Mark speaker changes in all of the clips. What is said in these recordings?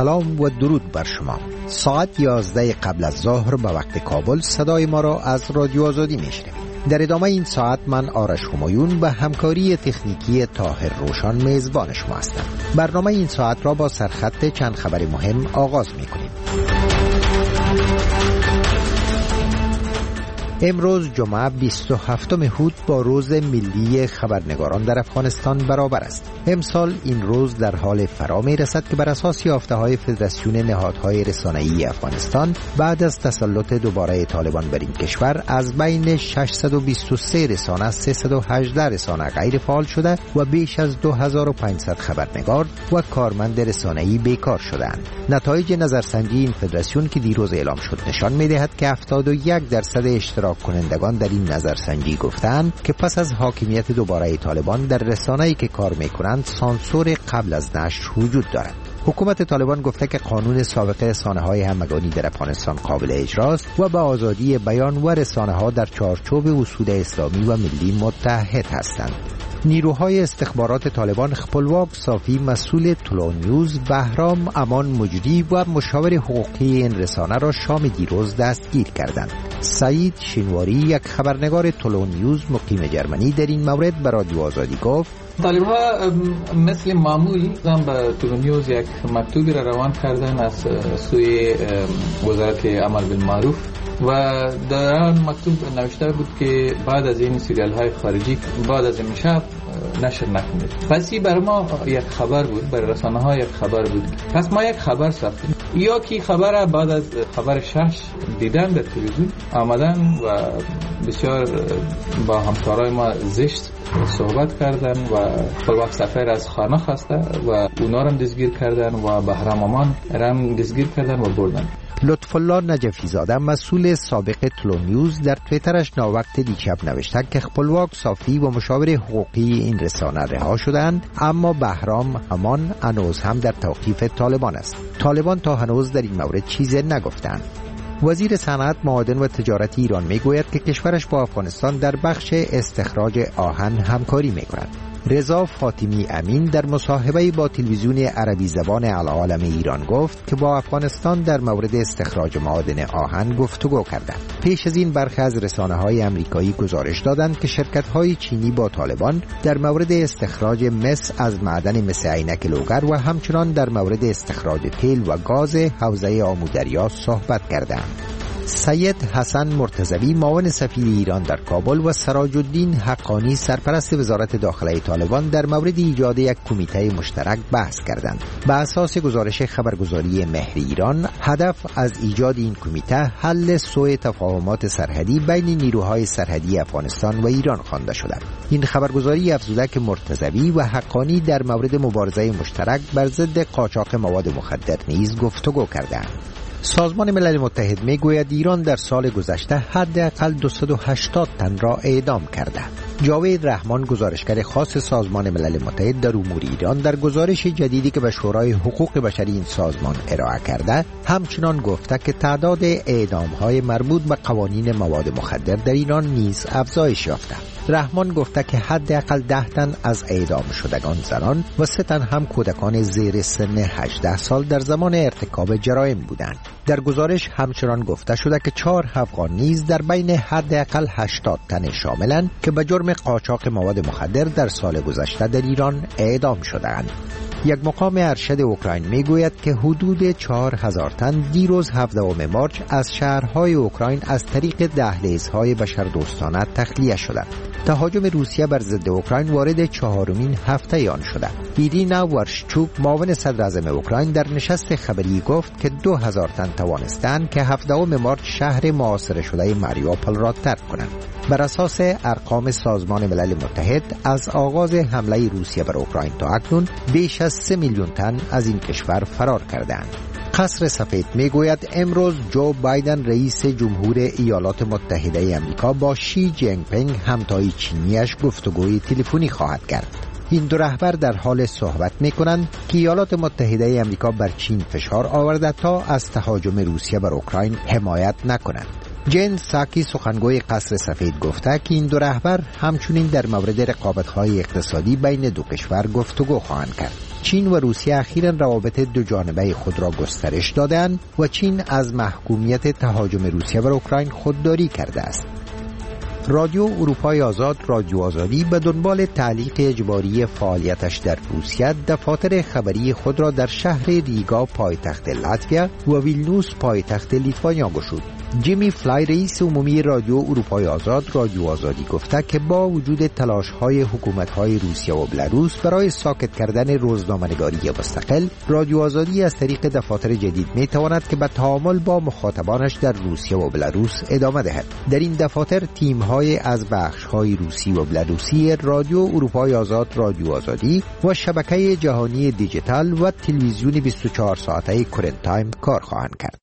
Speaker 1: سلام و درود بر شما. ساعت 11 قبل از ظهر به وقت کابل صدای ما را از رادیو آزادی میشنوید. در ادامه این ساعت من آرش همایون به همکاری تکنیکی طاهر روشان میزبان شما هستم. برنامه این ساعت را با سرخط چند خبر مهم آغاز میکنیم. امروز جمعه 27 هود با روز ملی خبرنگاران در افغانستان برابر است. امسال این روز در حال فرا می رسد که بر اساس یافته‌های فدراسیون نهادهای رسانه‌ای افغانستان بعد از تسلط دوباره طالبان بر این کشور از بین 623 رسانه 318 رسانه غیر فعال شده و بیش از 2500 خبرنگار و کارمند رسانه‌ای بیکار شدند. نتایج نظرسنجی این فدراسیون که دیروز اعلام شد نشان می‌دهد که 71% اشتراک کنندگان در این نظرسنجی گفتند که پس از حاکمیت دوباره طالبان در رسانه‌ای که کار می‌کنند سانسور قبل از نشر وجود دارد. حکومت طالبان گفته که قانون سابق رسانه‌های همگانی در افغانستان قابل اجراست و به آزادی بیان و رسانه‌ها در چارچوب اصول اسلامی و ملی متحد هستند. نیروهای استخبارات طالبان خپلواک صافی مسئول طلوع نیوز، بهرام امان مجری و مشاور حقوقی این رسانه را شام دیروز دستگیر کردند. سعید شینواری یک خبرنگار طلوع نیوز مقیم جرمنی در این مورد به رادیو آزادی گفت
Speaker 2: طالب‌ها مثل معمول به طلوع نیوز یک مکتوبی را روان کردن از سوی وزارت امر بالمعروف و در آن مکتوب نوشته بود که بعد از این سریال های خارجی بعد از این شب نشر نکنید. پس این بر ما یک خبر بود، بر رسانه ها یک خبر بود. پس ما یک خبر ساختیم. یا کی خبر بعد از خبر شش دیدن در تلویزیون آمدن و بسیار با همکارای ما زشت صحبت کردن و خپلواک سفر از خانه خواسته و اونا را دستگیر کردن و بهرام امان را دستگیر کردن و بردن.
Speaker 1: لطف الله نجفی زاده مسئول سابق طلوع نیوز در توییترش ناوقت دیشب نوشته که خپلواک صافی و مشاور حقوقی این رسانه رها شدند، اما بهرام امان هنوز هم در توقیف طالبان است. طالبان تا هنوز در این مورد چیزی نگفتند. وزیر صنعت، معادن و تجارت ایران میگوید که کشورش با افغانستان در بخش استخراج آهن همکاری میکند. رضا فاطمی امین در مصاحبه با تلویزیون عربی زبان العالم ایران گفت که با افغانستان در مورد استخراج معادن آهن گفتگو کردند. پیش از این برخی از رسانه‌های آمریکایی گزارش دادند که شرکت‌های چینی با طالبان در مورد استخراج مس از معدن مس عینک لوگر و همچنان در مورد استخراج تیل و گاز حوزه آمودریا صحبت کردند. سید حسن مرتضوی معاون سفیر ایران در کابل و سراج الدین حقانی سرپرست وزارت داخله طالبان در مورد ایجاد یک کمیته مشترک بحث کردند. به اساس گزارش خبرگزاری مهر ایران، هدف از ایجاد این کمیته حل سوء تفاهمات سرحدی بین نیروهای سرحدی افغانستان و ایران خوانده شده. این خبرگزاری افزوده که مرتضوی و حقانی در مورد مبارزه مشترک بر ضد قاچاق مواد مخدر نیز گفتگو کردند. سازمان ملل متحد میگوید ایران در سال گذشته حداقل 280 تن را اعدام کرده. جاوید رحمان، گزارشگر خاص سازمان ملل متحد در امور ایران، در گزارش جدیدی که به شورای حقوق بشری این سازمان ارائه کرده همچنان گفته که تعداد اعدام‌های مربوط به قوانین مواد مخدر در ایران نیز افزایش یافته. رحمان گفته که حداقل 10 تن از اعدام شدگان زنان و 3 تن هم کودکان زیر سن 18 سال در زمان ارتکاب جرایم بودند. در گزارش همچنان گفته شده که 4 افغان نیز در بین حداقل 80 تن شاملند که به جرم قاچاق مواد مخدر در سال گذشته در ایران اعدام شدند. یک مقام ارشد اوکراین میگوید که حدود 4000 تن دیروز 17 مارس از شهرهای اوکراین از طریق دهلیزهای بشردوستانه تخلیه شدند. تهاجم روسیه بر ضد اوکراین وارد 4مین هفته آن شده. ایرینا ورشچوک، معاون صدر اعظم اوکراین، در نشست خبری گفت که 2000 تن توانستند که 17 مارس شهر محاصره شده ماریوپول را ترک کنند. بر اساس ارقام سازمان ملل متحد از آغاز حمله روسیه بر اوکراین تا اکنون بیش از 3 میلیون تن از این کشور فرار کردند. قصر سفید میگوید امروز جو بایدن رئیس جمهور ایالات متحده آمریکا با شی جینگ پینگ همتای چینیش گفتگوی تلفنی خواهد کرد. این دو رهبر در حال صحبت می‌کنند که ایالات متحده آمریکا بر چین فشار آورده تا از تهاجم روسیه بر اوکراین حمایت نکنند. جین ساکی، سخنگوی قصر سفید، گفته که این دو رهبر همچنین در مورد رقابت‌های اقتصادی بین دو کشور گفتگو خواهند کرد. چین و روسیه اخیراً روابط دو جانبه خود را گسترش دادند و چین از محکومیت تهاجم روسیه بر اوکراین خودداری کرده است. رادیو اروپای آزاد، رادیو آزادی، به دنبال تعلیق اجباری فعالیتش در روسیه دفاتر خبری خود را در شهر ریگا پایتخت لاتویا و ویلنیوس پایتخت لیتوانیا گشود. جیمی فلای رئیس عمومی رادیو اروپای آزاد، رادیو آزادی گفته که با وجود تلاش‌های حکومت‌های روسیه و بلاروس برای ساکت کردن روزنامه‌نگاری مستقل، رادیو آزادی از طریق دفاتر جدید می‌تواند که به تعامل با مخاطبانش در روسیه و بلاروس ادامه دهد. در این دفاتر تیم‌های از بخش‌های روسی و بلاروسی رادیو اروپای آزاد، رادیو آزادی و شبکه جهانی دیجیتال و تلویزیون 24 ساعته کرنت تایم کار خواهند کرد.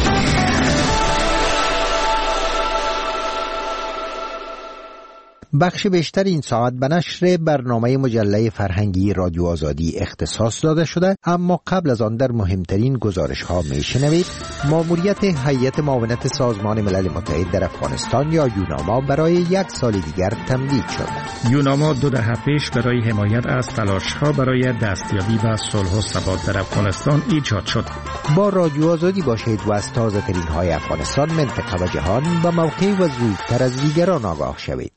Speaker 1: بخش بیشتر این ساعت به نشر برنامه مجله فرهنگی رادیو آزادی اختصاص داده شده، اما قبل از آن در مهمترین گزارش ها می شنوید ماموریت هیئت معاونت سازمان ملل متحد در افغانستان یا یوناما برای 1 سال دیگر تمدید شد.
Speaker 3: یوناما 2 دهه پیش برای حمایت از تلاش ها برای دستیابی به صلح و ثبات در افغانستان ایجاد شد.
Speaker 1: با رادیو آزادی باشید و از تازه ترین های افغانستان، منطقه و جهان به موقع و زودتر از دیگران آگاه شوید.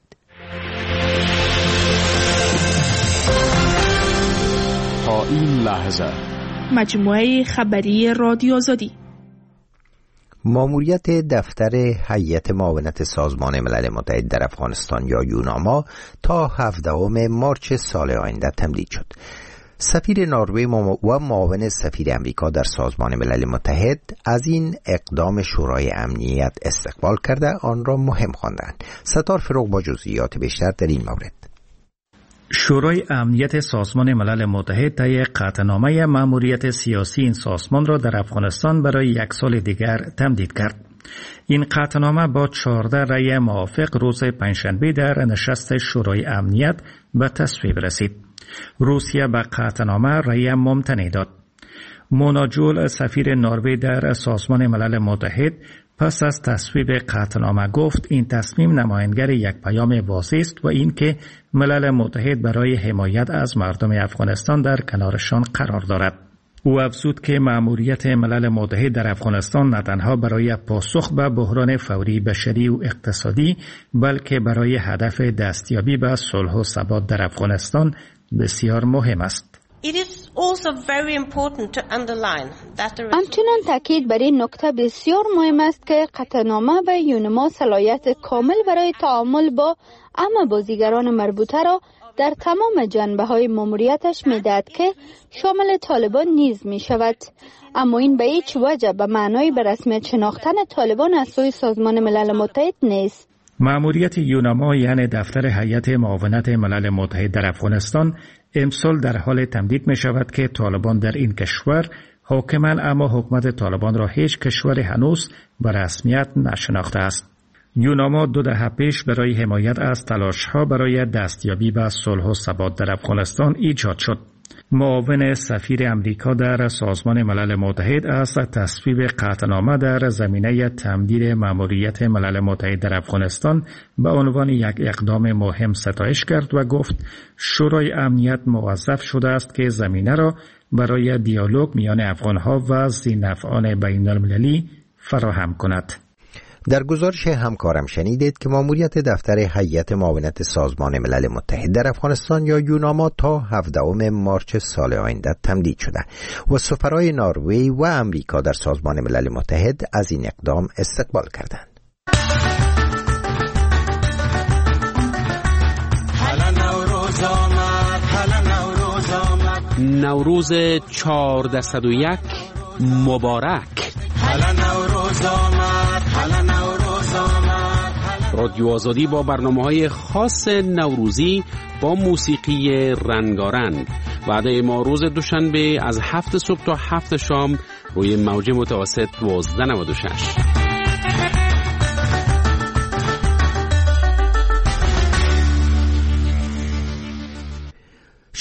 Speaker 4: تا این لحظه
Speaker 5: مجموعه خبری رادیو آزادی.
Speaker 1: ماموریت دفتر هیئت معاونت سازمان ملل متحد در افغانستان یا یوناما تا 17 مارس سال آینده تمدید شد. سفیر نروژ و معاون سفیر امریکا در سازمان ملل متحد از این اقدام شورای امنیت استقبال کرده آن را مهم خواندند. ستار فروغ با جزئیات بیشتر در این مورد.
Speaker 3: شورای امنیت سازمان ملل متحد طی قطعنامه مأموریت سیاسی این سازمان را در افغانستان برای 1 سال دیگر تمدید کرد. این قطعنامه با 14 رأی موافق روز پنجشنبه در نشست شورای امنیت به تصویب رسید. روسیه به قطعنامه رأی ممتنع داد. مونا جول سفیر نروژ در سازمان ملل متحد پس از تصویب قطعنامه گفت این تصمیم نمایانگر یک پیام واضح است و اینکه ملل متحد برای حمایت از مردم افغانستان در کنارشان قرار دارد. او افزود که مأموریت ملل متحد در افغانستان نه تنها برای پاسخ به بحران فوری بشری و اقتصادی بلکه برای هدف دستیابی به صلح و ثبات در افغانستان بسیار مهم است.
Speaker 6: همچنان تاکید بر این نکته بسیار مهم است که قطعنامه به یوناما صلاحیت کامل برای تعامل با همه بازیگران مربوطه را در تمام جنبه‌های ماموریتش می‌دهد که شامل طالبان نیز می‌شود، اما این به هیچ وجه به معنای به رسمیت شناختن طالبان از سوی سازمان ملل متحد نیست.
Speaker 3: مأموریت یوناما یعنی دفتر هیئت معاونت ملل متحد در افغانستان امسال در حال تمدید می شود که طالبان در این کشور حاکمند، اما حکومت طالبان را هیچ کشور هنوز به رسمیت نشناخته است. یوناما 2 دهه پیش برای حمایت از تلاش‌ها برای دستیابی به صلح و ثبات در افغانستان ایجاد شد. معاون سفیر امریکا در سازمان ملل متحد از تصویب قطعنامه در زمینه تمدید مأموریت ملل متحد در افغانستان به عنوان یک اقدام مهم ستایش کرد و گفت شورای امنیت موظف شده است که زمینه را برای دیالوگ میان افغانها و ذی‌نفعان بین‌المللی فراهم کند.
Speaker 1: در گزارش همکارم شنیدید که ماموریت دفتر هیئت معاونت سازمان ملل متحد در افغانستان یا یوناما تا 17 مارس سال آینده تمدید شده و سفرای نروژ و امریکا در سازمان ملل متحد از این اقدام استقبال کردند.
Speaker 4: نوروز 1401 مبارک. رادیو آزادی با برنامه‌های خاص نوروزی با موسیقی رنگارنگ وعده ما روز دوشنبه از 7 صبح تا 7 شام روی موج متوسط 1296.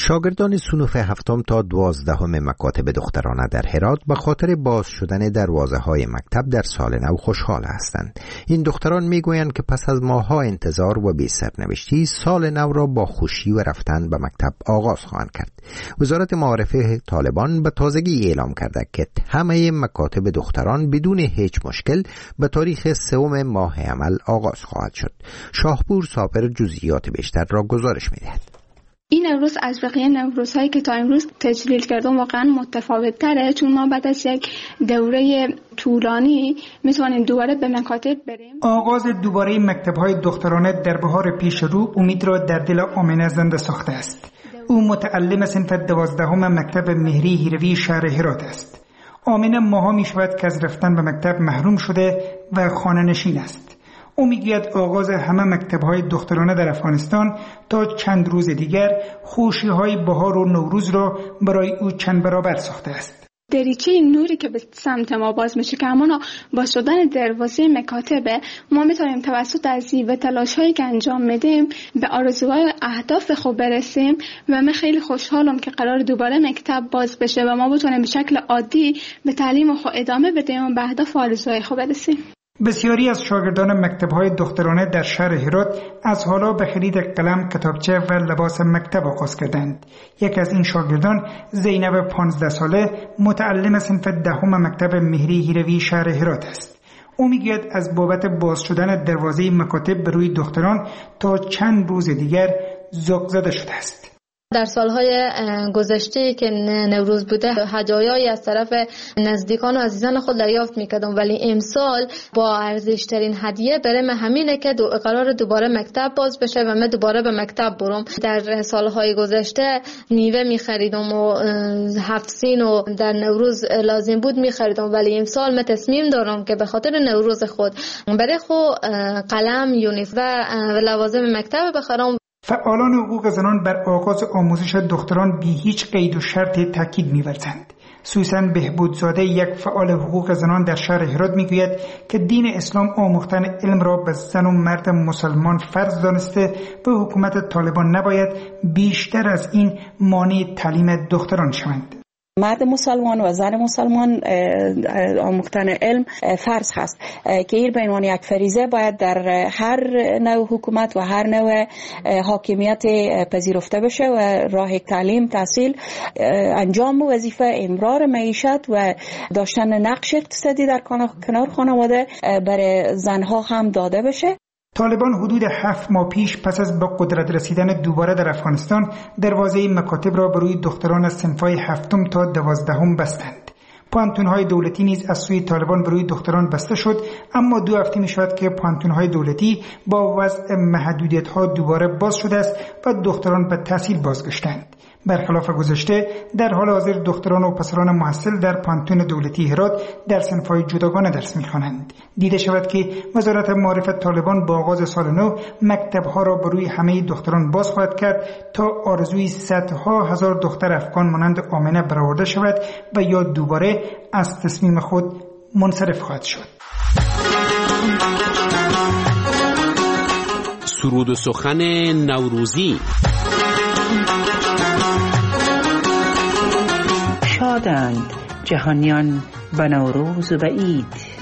Speaker 1: شاگردان صنوف 7 تا 12 مکاتب دخترانه در هرات به خاطر باز شدن دروازه‌های مکتب در سال نو خوشحال هستند. این دختران میگویند که پس از ماه‌ها انتظار و بی سرنوشتی سال نو را با خوشی و رفتن به مکتب آغاز خواهند کرد. وزارت معارف طالبان به تازگی اعلام کرده که همه مکاتب دختران بدون هیچ مشکل به تاریخ 3 ماه عمل آغاز خواهد شد. شاهپور صابر جزئیات بیشتر را گزارش می‌دهد.
Speaker 7: این نوروز از بقیه نوروزهایی که تا امروز تجلیل کردم واقعا متفاوت تره، چون ما بعد از یک دوره طولانی میتونیم دوباره به مکاتب بریم.
Speaker 8: آغاز دوباره مکتب‌های دخترانه در بهار پیش رو امید را در دل آمنه زنده ساخته است. او متعلم صنف 12 مکتب مهری هیروی شهر هرات است. آمنه ماها می شود که از رفتن به مکتب محروم شده و خانه نشین است. او میگوید آغاز همه مکتب‌های دخترانه در افغانستان تا چند روز دیگر خوشی‌های بهار و نوروز را برای او چند برابر ساخته است.
Speaker 7: دریچه نوری که به سمت ما باز میشه که همانا با شدن دروازه مکاتبه ما میتونیم توسط عزیز و تلاش‌هایی که انجام میدیم به آرزوهای اهداف خود برسیم و من خیلی خوشحالم که قرار دوباره مکتب باز بشه و ما بتونیم به شکل عادی به تعلیم خود ادامه بدیم و به اهداف و آرزوهای خود برسیم.
Speaker 8: بسیاری از شاگردان مکتب‌های دخترانه در شهر هرات از حالا به خرید قلم، کتابچه و لباس مکتب آغاز کردند. یک از این شاگردان زینب 15 ساله متعلم صنف 10 مکتب مهری هیروی شهر هرات است. او میگوید از بابت باز شدن دروازه مکاتب به روی دختران تا چند روز دیگر ذوق زده شده است.
Speaker 9: در سالهای گذشته که نوروز بوده هدایایی از طرف نزدیکان و عزیزان خود دریافت میکردم، ولی امسال با ارزشترین هدیه برام همینه که قرار دوباره مکتب باز بشه و من دوباره به مکتب برم. در سالهای گذشته میوه میخریدم و 7 سین و در نوروز لازم بود میخریدم، ولی امسال من تصمیم دارم که به خاطر نوروز خود برای خود قلم، یونیفرم و لوازم مکتب بخرم.
Speaker 8: فعالان حقوق زنان بر آغاز آموزش دختران بی هیچ قید و شرط تاکید می‌ورزند. سوسن بهبودزاده، یک فعال حقوق زنان در شهر هرات، میگوید که دین اسلام آموختن علم را به زن و مرد مسلمان فرض دانسته و حکومت طالبان نباید بیشتر از این مانع تعلیم دختران شوند.
Speaker 10: مرد مسلمان و زن مسلمان آموختن علم فرض هست که این به عنوان یک فریضه باید در هر نوع حکومت و هر نوع حاکمیت پذیرفته بشه و راه تعلیم، تحصیل، انجام وظیفه، امرار معیشت و داشتن نقش اقتصادی در کنار خانواده برای زنها هم داده بشه.
Speaker 8: طالبان حدود 7 ماه پیش پس از به قدرت رسیدن دوباره در افغانستان دروازه مکاتب را بر روی دختران از صنف‌های 7 تا 12 بستند. پانتون‌های دولتی نیز از سوی طالبان بر روی دختران بسته شد، اما 2 هفته می‌شود که پانتون‌های دولتی با وضع محدودیت‌ها دوباره باز شده است و دختران به تحصیل بازگشتند. برخلاف گذشته در حال حاضر دختران و پسران محصل در پانتون دولتی هرات در صنف‌های جداگانه درس می‌خوانند. دیده شود که وزارت معارف طالبان با آغاز سال نو مکتب‌ها را بر روی همه دختران باز خواهد کرد تا آرزوی صدها هزار دختر افغان مانند آمنه برآورده شود و یا دوباره از تصمیم خود منصرف خواهد شد.
Speaker 4: سرود و سخن نوروزی.
Speaker 11: شادند جهانیان به نوروز و به عید.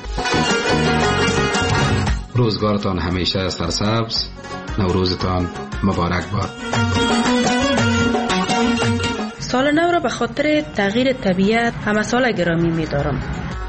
Speaker 12: روزگارتان همیشه سرسبز، نوروزتان مبارک باد.
Speaker 13: سال نو را به خاطر تغییر طبیعت همه سال گرامی می دارم.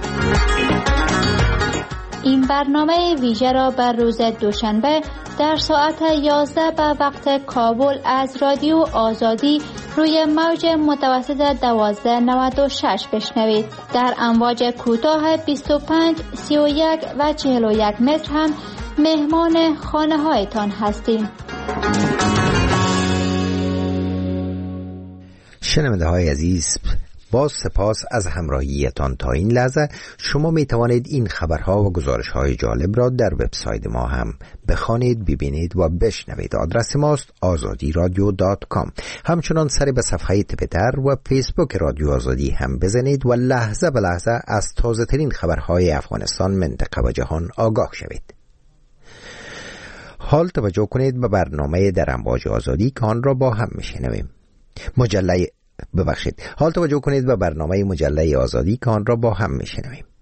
Speaker 6: این برنامه ویژه را بر روز دوشنبه در ساعت 11 به وقت کابل از رادیو آزادی روی موج متوسط 1296 بشنوید. در امواج کوتاه 25، 31 و 41 متر هم مهمان خانه هایتان هستیم.
Speaker 1: شنونده های عزیز، باز سپاس از همراهیتان. تا این لحظه شما می توانید این خبرها و گزارش های جالب را در وبسایت ما هم بخوانید، ببینید و بشنوید. آدرس ماست azadiradio.com. همچنان سر به صفحه توییتر و فیسبوک رادیو آزادی هم بزنید و لحظه به لحظه از تازه ترین خبرهای افغانستان، منطقه و جهان آگاه شوید. حال توجه کنید به برنامه در امواج آزادی که آن را با هم میشنویم. حال توجه کنید به برنامه مجله آزادی که آن را با هم میشنویم.